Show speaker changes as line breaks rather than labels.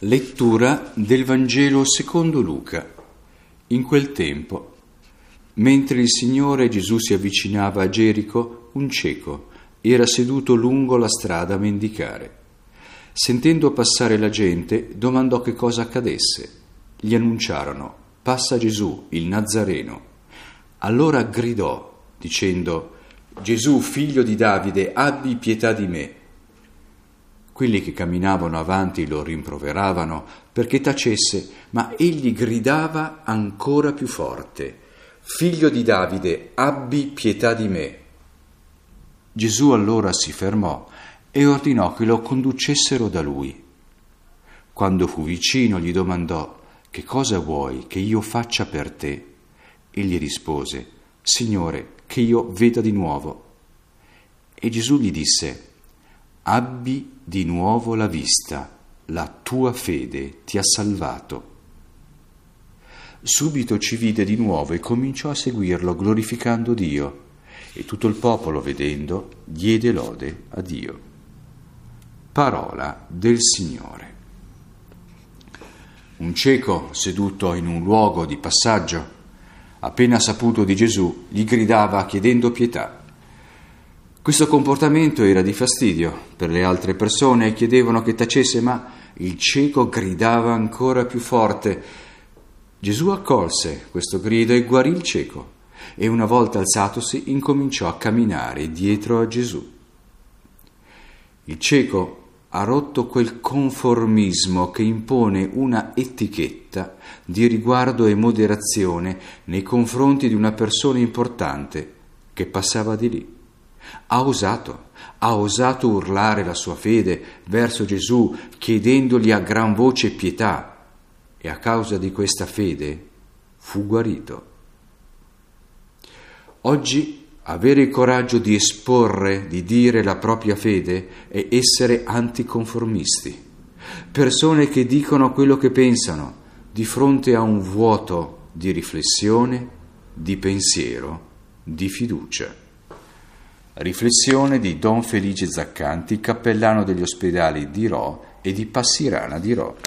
Lettura del Vangelo secondo Luca. In quel tempo, mentre il Signore Gesù si avvicinava a Gerico, un cieco era seduto lungo la strada a mendicare. Sentendo passare la gente, domandò che cosa accadesse. Gli annunciarono: «Passa Gesù, il Nazareno». Allora gridò, dicendo: «Gesù, figlio di Davide, abbi pietà di me». Quelli che camminavano avanti lo rimproveravano perché tacesse, ma egli gridava ancora più forte: «Figlio di Davide, abbi pietà di me». Gesù allora si fermò e ordinò che lo conducessero da lui. Quando fu vicino gli domandò: «Che cosa vuoi che io faccia per te?» Egli rispose: «Signore, che io veda di nuovo». E Gesù gli disse: «Abbi di nuovo la vista, la tua fede ti ha salvato». Subito ci vide di nuovo e cominciò a seguirlo glorificando Dio, e tutto il popolo, vedendo, diede lode a Dio. Parola del Signore. Un cieco, seduto in un luogo di passaggio, appena saputo di Gesù, gli gridava chiedendo pietà. Questo comportamento era di fastidio per le altre persone e chiedevano che tacesse, ma il cieco gridava ancora più forte. Gesù accolse questo grido e guarì il cieco, e una volta alzatosi incominciò a camminare dietro a Gesù. Il cieco ha rotto quel conformismo che impone una etichetta di riguardo e moderazione nei confronti di una persona importante che passava di lì. Ha osato urlare la sua fede verso Gesù, chiedendogli a gran voce pietà, e a causa di questa fede fu guarito. Oggi avere il coraggio di esporre, di dire la propria fede è essere anticonformisti, persone che dicono quello che pensano di fronte a un vuoto di riflessione, di pensiero, di fiducia. Riflessione di Don Felice Zaccanti, cappellano degli ospedali di Rho e di Passirana di Rho.